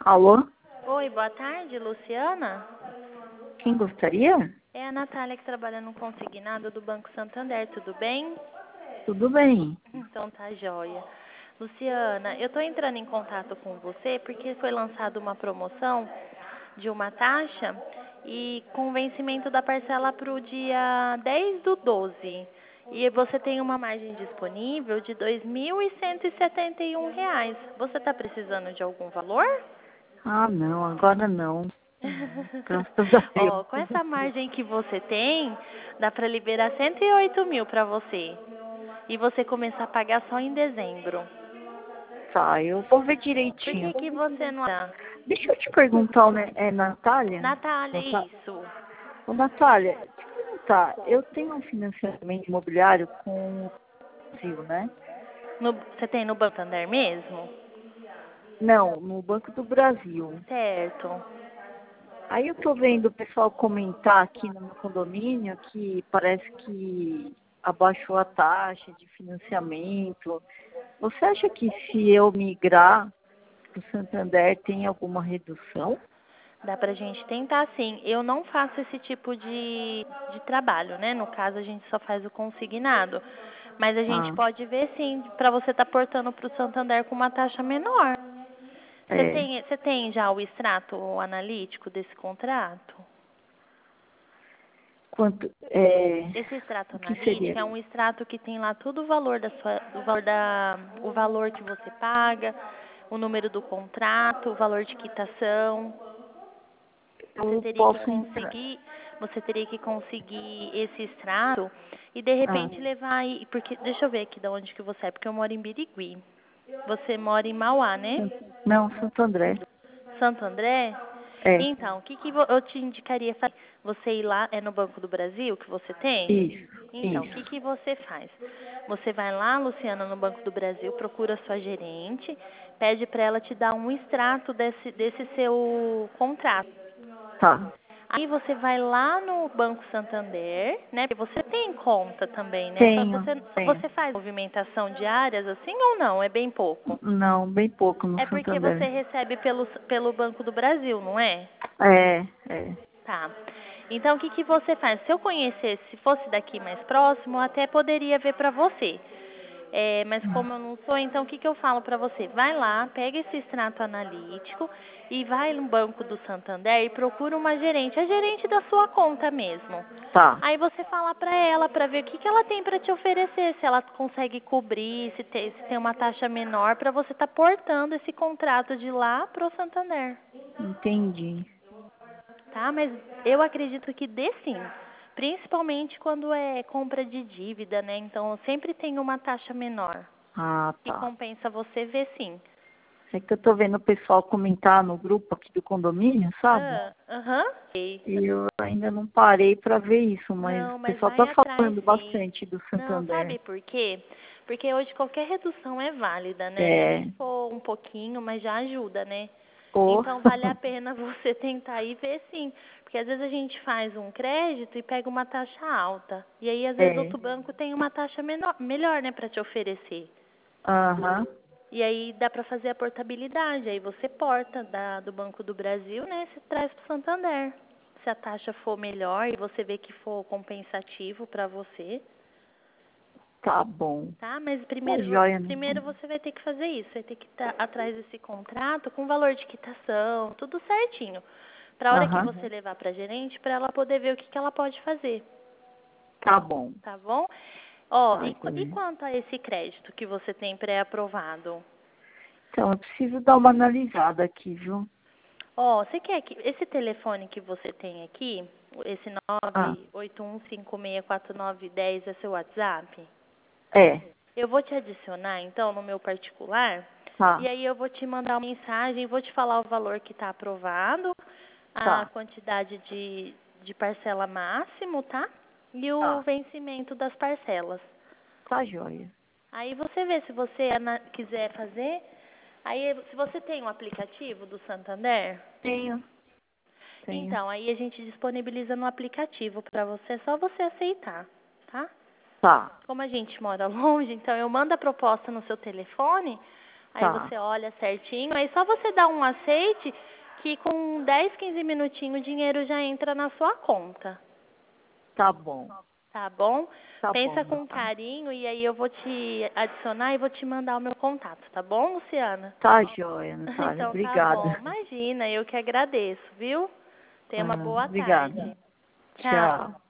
Alô? Oi, boa tarde, Luciana. Quem gostaria? É a Natália que trabalha no consignado do Banco Santander, tudo bem? Tudo bem. Então tá joia. Luciana, eu tô entrando em contato com você porque foi lançada uma promoção de uma taxa e com vencimento da parcela para o dia 10 do 12. E você tem uma margem disponível de R$ 2.171. Você está precisando de algum valor? Ah, não, agora não. Graças a Deus. Ó, com essa margem que você tem, dá para liberar 108 mil para você. E você começar a pagar só em dezembro. Tá, eu vou ver Por direitinho. que você não dá? Deixa eu te perguntar, né? É Natália? Natália, isso. Ô, Natália, deixa eu te perguntar. Eu tenho um financiamento imobiliário com o Brasil, né? Você tem no Banco Santander mesmo? Não, no Banco do Brasil. Certo. Aí eu tô vendo o pessoal comentar aqui no meu condomínio que parece que abaixou a taxa de financiamento. Você acha que se eu migrar para o Santander tem alguma redução? Dá pra gente tentar sim. Eu não faço esse tipo de trabalho, né? No caso, a gente só faz o consignado. Mas a gente Ah, pode ver sim, pra você estar portando pro Santander com uma taxa menor. é. Você tem já o extrato analítico desse contrato? Quanto, Esse extrato o que seria? analítico é um extrato que tem lá todo o valor o valor que você paga, o número do contrato, o valor de quitação. Você Eu teria que posso entrar. conseguir, você teria que conseguir esse extrato e de Ah, repente levar aí, porque deixa eu ver aqui de onde que você é, porque eu moro em Birigui. Você mora em Mauá, né? não, Santo André. Santo André? É, Então, o que eu te indicaria fazer? Você ir lá, é no Banco do Brasil que você tem? isso, Então, o isso. que você faz? Você vai lá, Luciana, no Banco do Brasil, procura a sua gerente, pede para ela te dar um extrato desse seu contrato. Tá. Aí você vai lá no Banco Santander, né? Porque você tem conta também, né? Tenho, tenho. Você faz movimentação diárias assim ou não? É bem pouco. Não, bem pouco no É porque você Santander. recebe pelo Banco do Brasil, não é? É, é. Tá. Então, o que você faz? Se eu conhecesse, se fosse daqui mais próximo, eu até poderia ver para você. É, mas como eu não sou, então o que eu falo para você? Vai lá, pega esse extrato analítico e vai no Banco do Santander e procura uma gerente, a gerente da sua conta mesmo. Tá. Aí você fala para ela para ver o que ela tem para te oferecer, se ela consegue cobrir, se tem uma taxa menor para você estar portando esse contrato de lá pro Santander. Entendi. Tá? Mas eu acredito que dê sim. Principalmente quando é compra de dívida, né? Então sempre tem uma taxa menor. Ah, Que tá. compensa você ver sim. É que eu tô vendo o pessoal comentar no grupo aqui do condomínio, sabe? Aham. Ok. E eu ainda não parei para ver isso, mas Não, o mas pessoal vai tá atrás falando sim. bastante do Não, Santander. sabe por quê? Porque hoje qualquer redução é válida, né? Nem É. que for um pouquinho, mas já ajuda, né? Ou. Então vale a pena você tentar e ver sim. Porque às vezes a gente faz um crédito e pega uma taxa alta. E aí às vezes É. outro banco tem uma taxa melhor, né, para te oferecer. Aham. E aí dá para fazer a portabilidade. Aí você porta do Banco do Brasil, né? Você traz para o Santander. Se a taxa for melhor e você vê que for compensativo para você, Tá bom. tá? Mas Tá joia, né? primeiro você vai ter que fazer isso. Vai ter que estar atrás desse contrato com valor de quitação, tudo certinho. Para a hora que Aham. você levar para a gerente, para ela poder ver o que ela pode fazer, Tá bom. tá bom? Ó, Tá e joia. quanto a esse crédito que você tem pré-aprovado? Então, eu preciso dar uma analisada aqui, viu? Ó, você quer que esse telefone que você tem aqui, esse Ah, 981564910 é seu WhatsApp? é. Eu vou te adicionar, então, no meu particular, e Tá, aí eu vou te mandar uma mensagem, vou te falar o valor que está aprovado, a tá, quantidade de parcela máximo, tá? E o tá. vencimento das parcelas. Tá joia. Aí você vê se você quiser fazer. Aí, se você tem um aplicativo do Santander, Tenho, tenho. então, aí a gente disponibiliza no aplicativo para você, é só você aceitar, tá? Tá. Como a gente mora longe, então eu mando a proposta no seu telefone, Aí Tá, você olha certinho, aí só você dá um aceite que com 10, 15 minutinhos o dinheiro já entra na sua conta. tá bom. Tá bom? Tá Pensa bom, com então. carinho e aí eu vou te adicionar e vou te mandar o meu contato, tá bom, Luciana? Tá joia, Natália. Então tá bom. Obrigada. Imagina, eu que agradeço, viu? Tenha uma boa Obrigada. tarde. Tchau. Tchau.